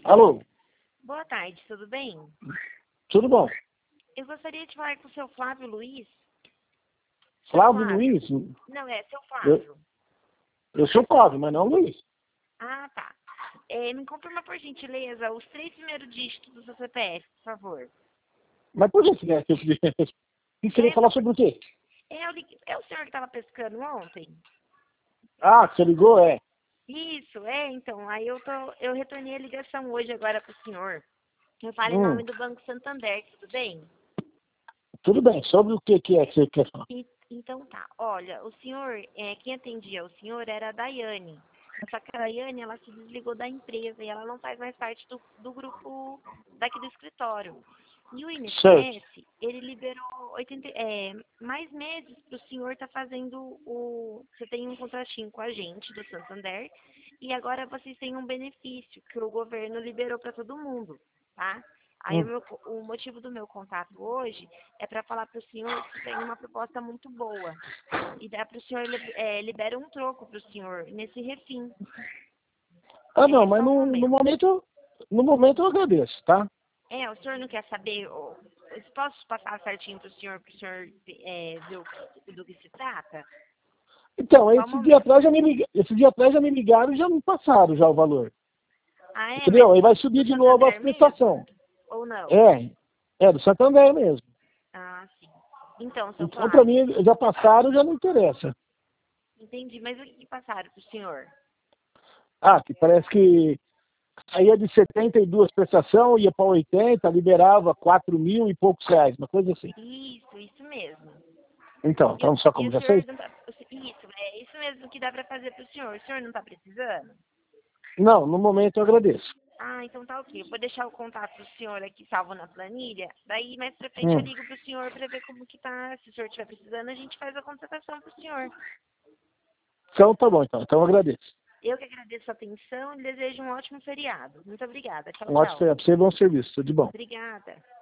Alô, Boa tarde, tudo bem? tudo bom? Eu gostaria de falar com o seu Flávio Luiz. Seu Flávio Luiz? Não, é seu Eu, Flávio. eu sou Flávio, mas não Luiz. Ah, tá. Me confirma, por gentileza, os 3 primeiros dígitos do seu CPF, por favor. Mas por que você quer que eu queria falar sobre o quê? É o senhor que estava pescando ontem? Ah, você ligou? É. Isso, então. Aí eu retornei a ligação hoje agora para o senhor. Eu falo em Hum, nome do Banco Santander, tudo bem? tudo bem. Sobre o que é que você quer falar? Então tá. Olha, o senhor, quem atendia o senhor era a Daiane. Só que a Daiane, ela se desligou da empresa e ela não faz mais parte do grupo daqui do escritório. E o Certo. INSS, ele liberou mais meses para o senhor estar fazendo o... Você tem um contratinho com a gente do Santander e agora vocês têm um benefício que o governo liberou para todo mundo, tá? Aí Hum. o motivo do meu contato hoje é para falar para o senhor que tem uma proposta muito boa. E dá para o senhor, libera um troco para o senhor nesse refim. Ah, não, É mas só um momento. no momento eu agradeço, tá? O senhor não quer saber, eu posso passar certinho para o senhor ver do que se trata? Então, Só um esse dia momento. atrás esse dia atrás já me ligaram e já me passaram já o valor. Ah, mas Entendeu? Aí vai subir do de novo as Santander mesmo? prestações. Ou não? É, é do Santander mesmo. Ah, sim. Então, seu Então, para Flávio, mim, já passaram, já não interessa. entendi. Mas o que passaram para o senhor? Ah, que parece que saía de 72 prestação, ia para 80, liberava 4 mil e poucos reais, uma coisa assim. Isso mesmo. Então só E como o já senhor sei? não tá, é isso mesmo que dá para fazer para o senhor. O senhor não está precisando? Não, no momento eu agradeço. Ah, então tá ok. Eu vou deixar o contato do senhor aqui salvo na planilha. Daí mais pra frente eu Hum. ligo pro senhor pra ver como que tá. Se o senhor estiver precisando, a gente faz a contratação pro senhor. Então tá bom, então eu agradeço. Eu que agradeço a atenção e desejo um ótimo feriado. Muito obrigada. Tchau, Um ótimo tchau. feriado para você, bom serviço, tudo de bom. Obrigada.